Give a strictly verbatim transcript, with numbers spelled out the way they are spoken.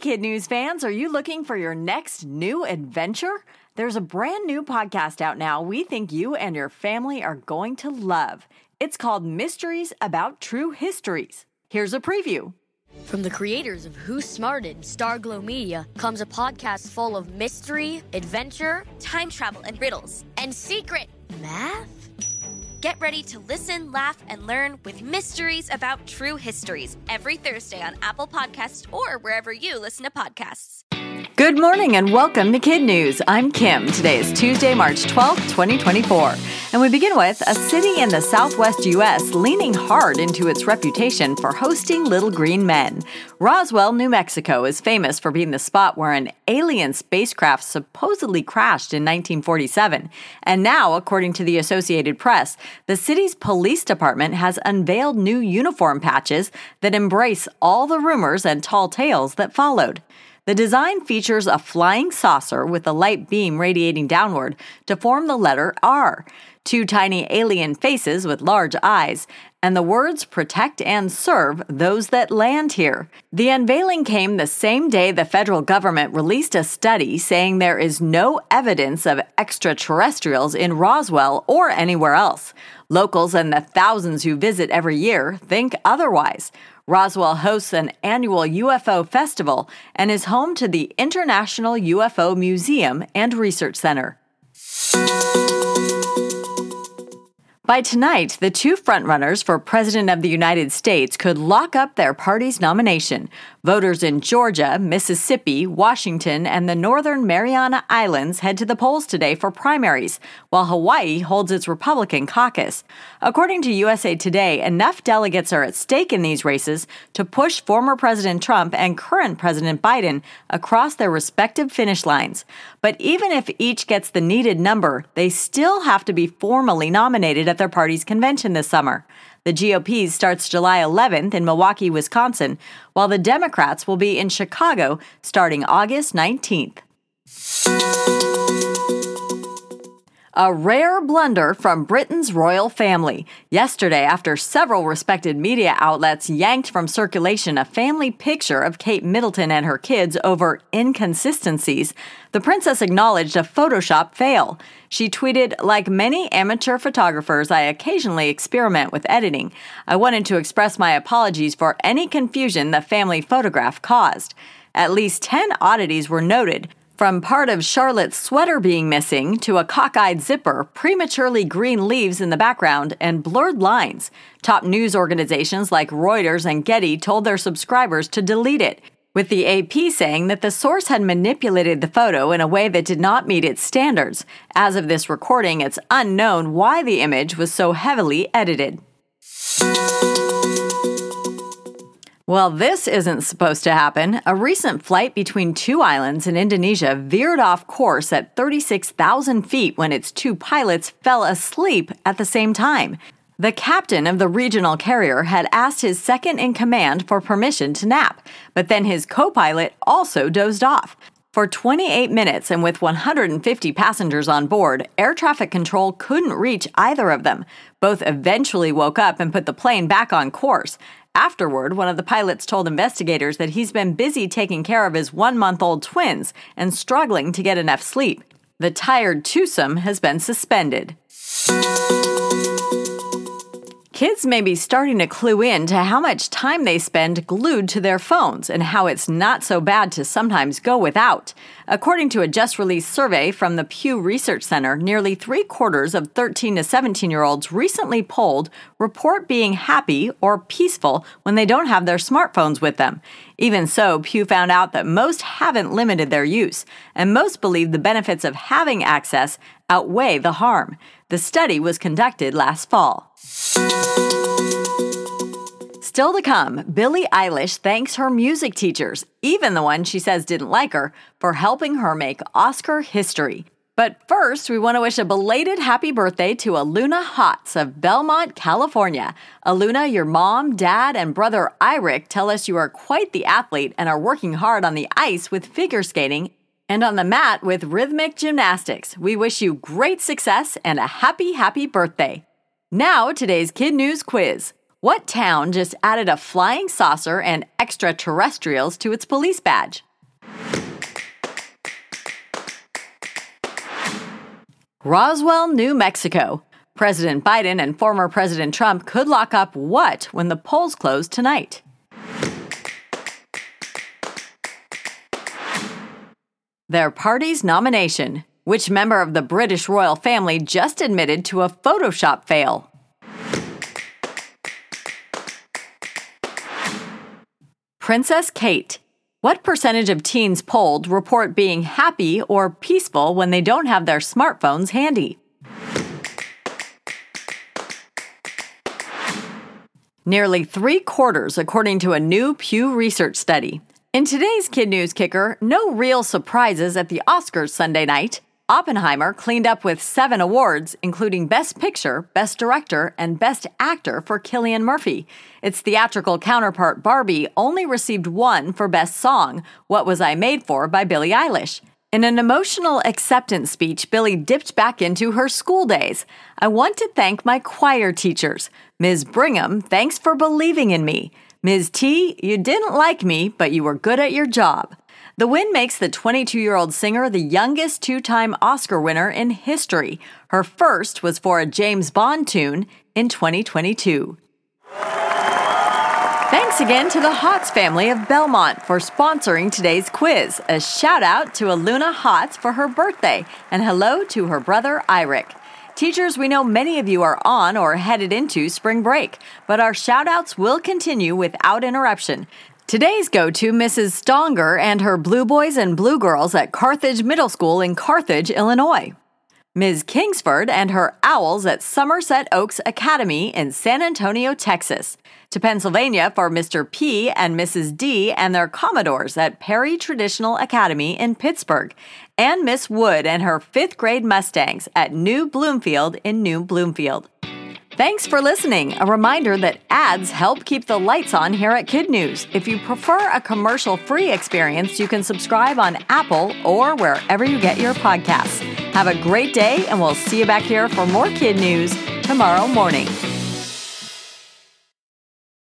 Kid News fans, are you looking for your next new adventure? There's a brand new podcast out now we think you and your family are going to love. It's called Mysteries About True Histories. Here's a preview. From the creators of Who Smarted and Starglow Media comes a podcast full of mystery, adventure, time travel and riddles, and secret math. Get ready to listen, laugh, and learn with Mysteries About True Histories every Thursday on Apple Podcasts or wherever you listen to podcasts. Good morning and welcome to Kid News. I'm Kim. Today is Tuesday, March twelfth, twenty twenty-four. And we begin with a city in the southwest U S leaning hard into its reputation for hosting little green men. Roswell, New Mexico is famous for being the spot where an alien spacecraft supposedly crashed in nineteen forty-seven. And now, according to the Associated Press, the city's police department has unveiled new uniform patches that embrace all the rumors and tall tales that followed. The design features a flying saucer with a light beam radiating downward to form the letter R, two tiny alien faces with large eyes, and the words protect and serve those that land here. The unveiling came the same day the federal government released a study saying there is no evidence of extraterrestrials in Roswell or anywhere else. Locals and the thousands who visit every year think otherwise. Roswell hosts an annual U F O festival and is home to the International U F O Museum and Research Center. By tonight, the two frontrunners for President of the United States could lock up their party's nomination. Voters in Georgia, Mississippi, Washington, and the Northern Mariana Islands head to the polls today for primaries, while Hawaii holds its Republican caucus. According to U S A Today, enough delegates are at stake in these races to push former President Trump and current President Biden across their respective finish lines. But even if each gets the needed number, they still have to be formally nominated at their party's convention this summer. The G O P starts July eleventh in Milwaukee, Wisconsin, while the Democrats will be in Chicago starting August nineteenth. A rare blunder from Britain's royal family. Yesterday, after several respected media outlets yanked from circulation a family picture of Kate Middleton and her kids over inconsistencies, the princess acknowledged a Photoshop fail. She tweeted, "Like many amateur photographers, I occasionally experiment with editing. I wanted to express my apologies for any confusion the family photograph caused." At least ten oddities were noted, from part of Charlotte's sweater being missing to a cockeyed zipper, prematurely green leaves in the background, and blurred lines. Top news organizations like Reuters and Getty told their subscribers to delete it, with the A P saying that the source had manipulated the photo in a way that did not meet its standards. As of this recording, it's unknown why the image was so heavily edited. Well, this isn't supposed to happen. A recent flight between two islands in Indonesia veered off course at thirty-six thousand feet when its two pilots fell asleep at the same time. The captain of the regional carrier had asked his second-in-command for permission to nap, but then his co-pilot also dozed off. For twenty-eight minutes and with one hundred fifty passengers on board, air traffic control couldn't reach either of them. Both eventually woke up and put the plane back on course. Afterward, one of the pilots told investigators that he's been busy taking care of his one-month-old twins and struggling to get enough sleep. The tired twosome has been suspended. Kids may be starting to clue in to how much time they spend glued to their phones and how it's not so bad to sometimes go without. According to a just-released survey from the Pew Research Center, nearly three-quarters of thirteen to seventeen-year-olds recently polled report being happy or peaceful when they don't have their smartphones with them. Even so, Pew found out that most haven't limited their use, and most believe the benefits of having access outweigh the harm. The study was conducted last fall. Still to come, Billie Eilish thanks her music teachers, even the one she says didn't like her, for helping her make Oscar history. But first, we want to wish a belated happy birthday to Aluna Hotz of Belmont, California. Aluna, your mom, dad, and brother Iric tell us you are quite the athlete and are working hard on the ice with figure skating and on the mat with rhythmic gymnastics. We wish you great success and a happy, happy birthday. Now, today's Kid News quiz. What town just added a flying saucer and extraterrestrials to its police badge? Roswell, New Mexico. President Biden and former President Trump could lock up what when the polls close tonight? Their party's nomination. Which member of the British royal family just admitted to a Photoshop fail? Princess Kate. What percentage of teens polled report being happy or peaceful when they don't have their smartphones handy? Nearly three quarters, according to a new Pew Research study. In today's Kid News Kicker, no real surprises at the Oscars Sunday night. Oppenheimer cleaned up with seven awards, including Best Picture, Best Director, and Best Actor for Cillian Murphy. Its theatrical counterpart Barbie only received one for Best Song, What Was I Made For by Billie Eilish. In an emotional acceptance speech, Billie dipped back into her school days. I want to thank my choir teachers. Miz Brigham, thanks for believing in me. Miz T, you didn't like me, but you were good at your job. The win makes the twenty-two-year-old singer the youngest two-time Oscar winner in history. Her first was for a James Bond tune in twenty twenty-two. Thanks again to the Hotz family of Belmont for sponsoring today's quiz. A shout out to Aluna Hotz for her birthday, and hello to her brother Irick. Teachers, we know many of you are on or headed into spring break, but our shout outs will continue without interruption. Today's go to Missus Stonger and her Blue Boys and Blue Girls at Carthage Middle School in Carthage, Illinois. Miz Kingsford and her Owls at Somerset Oaks Academy in San Antonio, Texas. To Pennsylvania for Mister P and Missus D and their Commodores at Perry Traditional Academy in Pittsburgh. And Miss Wood and her fifth grade Mustangs at New Bloomfield in New Bloomfield. Thanks for listening. A reminder that ads help keep the lights on here at Kid News. If you prefer a commercial-free experience, you can subscribe on Apple or wherever you get your podcasts. Have a great day, and we'll see you back here for more Kid News tomorrow morning.